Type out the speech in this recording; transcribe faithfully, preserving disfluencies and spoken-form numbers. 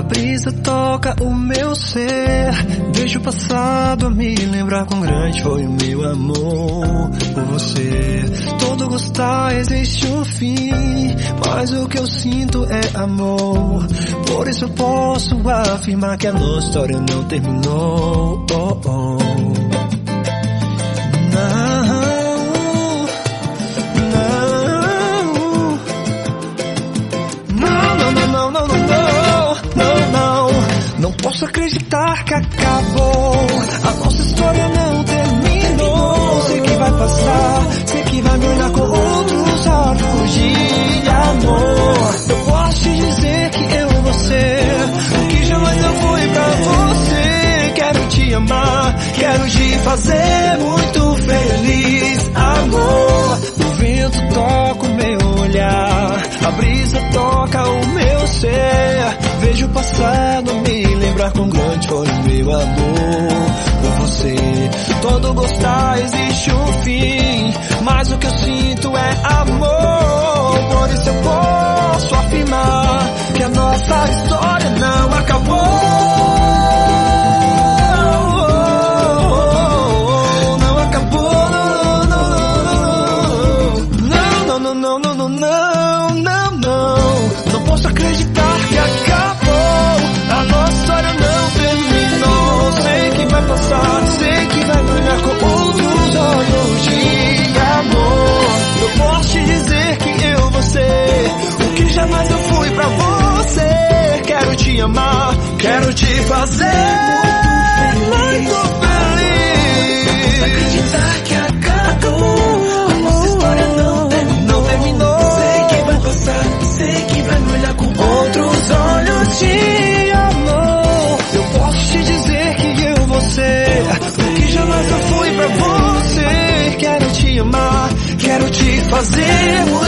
A brisa toca o meu ser, deixa o passado a me lembrar quão grande foi o meu amor por você. Todo gostar existe um fim, mas o que eu sinto é amor. Por isso eu posso afirmar que a nossa história não terminou. Oh, oh. Não, não, não, não, não, não, não, não, não. Não posso acreditar que acabou. A nossa história não terminou. Sei que vai passar, sei que vai me olhar com outros olhos de amor. Eu posso te dizer que eu e você, o que jamais eu fui pra você. Quero te amar, quero te fazer muito feliz, amor. O vento toca o meu olhar, a brisa toca o meu ser. Vejo o passado me lembrar quão grande foi o meu amor por você. Todo gostar existe um fim, mas o que eu sinto é amor. Por isso eu posso afirmar que a nossa história não acabou. Não acabou, não, não, não, não, não, não, não, não, não. Não posso acreditar que acabou. A nossa história não terminou. Sei que vai passar, sei que vai brilhar com outros olhos de amor. Eu posso te dizer que eu vou ser o que jamais eu fui pra você. Quero te amar, quero te fazer muito feliz. Acreditar que acabou. A nossa história não terminou. Não terminou. Sei que vai passar, sei que vai me olhar com outros olhos de amor. Eu posso te dizer que eu vou ser o que jamais eu fui pra você. Quero te amar, quero te fazer muito